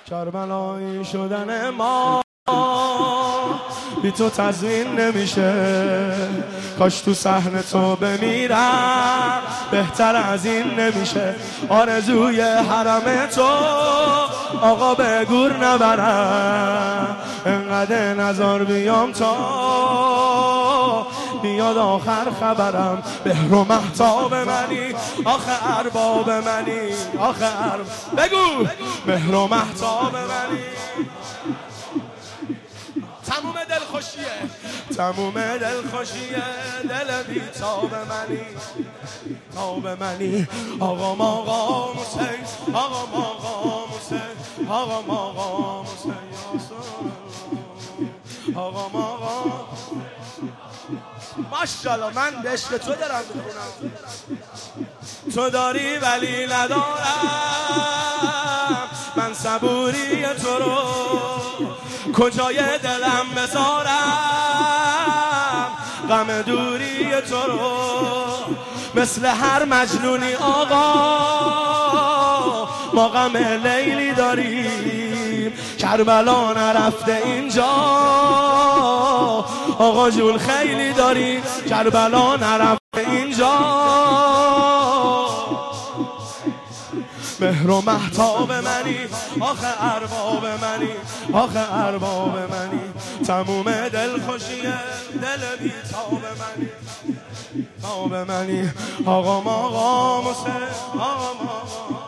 کربلایی شدن ما بی تو تزیین نمیشه، کاش تو صحن تو بمیرم بهتر از این نمیشه. آرزوی حرم تو آقا به گور نبرم، انقدر نظر بیام تا بیاد آخر خبرم. بهر و مهتاب منی آخه ارباب منی، آخه بگو مهر و مهتاب منی. تموم دلخوشیه، تموم دلخوشیه، دل بی تاب منی، تاب منی. آقا ماقام حسین، آقا ماقام حسین، آقا ماقام حسین، آقا ماقام. ماشاءالله من به عشق تو دارم بخونم. تو داری ولی ندارم، من صبوری تو رو کجای دلم بذارم، غم دوری تو رو مثل هر مجنونی آقا ما غم لیلی داریم. کربلا نرفته اینجا آقا جون خیلی داریم، کربلا نرفته اینجا. مهر و مهتاب منی آخه ارباب منی، آخه ارباب منی. تموم دلخوشیه، دل بی تاب منی، تاب منی. آقا ماقام حسین، آقا ماقام